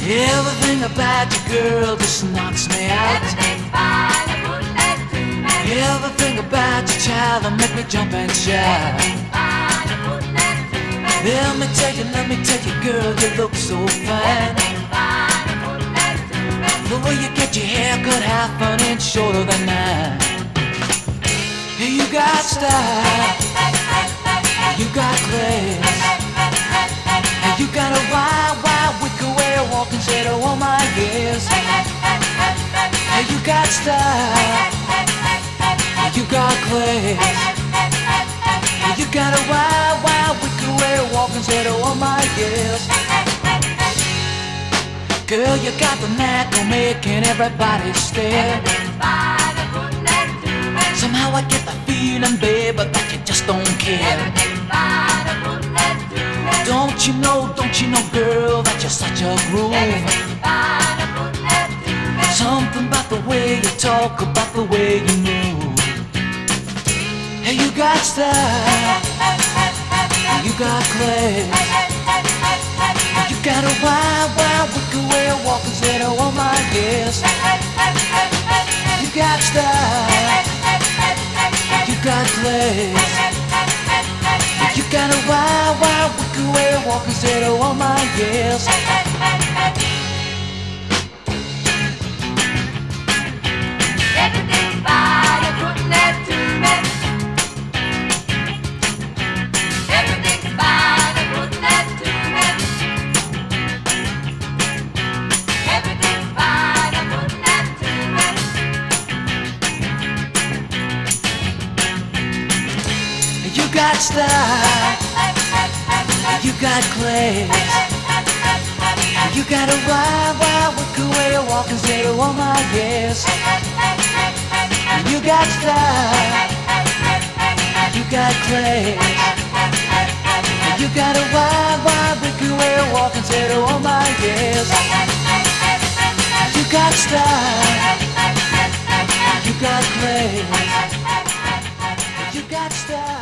Everything about you, girl, just knocks me out. Everything's fine, I wouldn't let it do me. Everything about you, child, will make me jump and shout. Everything's fine, I wouldn't let it do me. Let me tell you, girl, you look so fine. Everything's fine, I wouldn't let it do me. The way you get your hair cut half an inch shorter than mine. You got style, you got class, and you got a wild, wild, wicked way of walking, said, oh my yes. You got style, you got class, you got a wild, wild, wicked way of walking, said, oh my yes. Girl, you got the knack of making everybody stare. Everything's fine, I wouldn't let it do me. Somehow I get the feeling, babe, that you just don't care. Everything's fine, I wouldn't let it do me. Don't you know, girl, that you're such a groove. Everything's fine, I wouldn't let it do me. Something about the way you talk, about the way you move. Hey, you got style, you got class, you got a wild, wild, wicked way of walking, said, oh my yes. You got style, you got class, you got a wild, wild, wicked way of walking, said, oh my yes. Everything's fine, I wouldn't let it do me. Everything's fine, I wouldn't let it do me. Everything's fine, I wouldn't let it do me. You got style, you got class, you got a wild, wild, wicked way of walking, said, oh my yes. You got style, you got class, you got a wild, wild, wicked way of walking, said, oh my yes. You got style, you got class, you got style.